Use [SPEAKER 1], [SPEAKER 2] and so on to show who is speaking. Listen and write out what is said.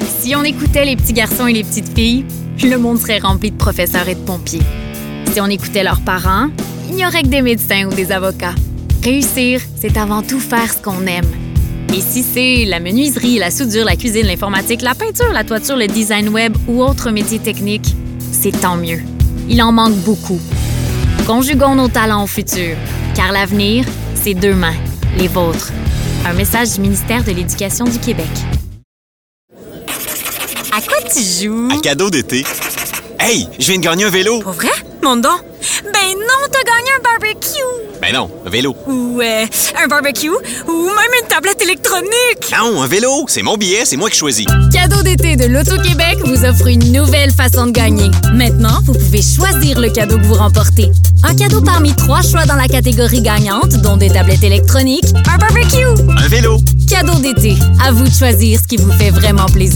[SPEAKER 1] Si on écoutait les petits garçons et les petites filles, le monde serait rempli de professeurs et de pompiers. Si on écoutait leurs parents, il n'y aurait que des médecins ou des avocats. Réussir, c'est avant tout faire ce qu'on aime. Et si c'est la menuiserie, la soudure, la cuisine, l'informatique, la peinture, la toiture, le design web ou autres métiers techniques, c'est tant mieux. Il en manque beaucoup. Conjuguons nos talents au futur, car l'avenir, c'est 2 mains, les vôtres. Un message du ministère de l'Éducation du Québec.
[SPEAKER 2] À quoi tu joues?
[SPEAKER 3] À cadeau d'été. Hey, je viens de gagner un vélo.
[SPEAKER 2] Pour vrai? Mon don? Ben non, t'as gagné un barbecue!
[SPEAKER 3] Ben non, un vélo.
[SPEAKER 2] Ou un barbecue, ou même une tablette électronique!
[SPEAKER 3] Non, un vélo, c'est mon billet, c'est moi qui choisis.
[SPEAKER 1] Cadeau d'été de l'Auto-Québec vous offre une nouvelle façon de gagner. Maintenant, vous pouvez choisir le cadeau que vous remportez. Un cadeau parmi 3 choix dans la catégorie gagnante, dont des tablettes électroniques, un barbecue,
[SPEAKER 3] Un vélo.
[SPEAKER 1] cadeau d'été. À vous de choisir ce qui vous fait vraiment plaisir.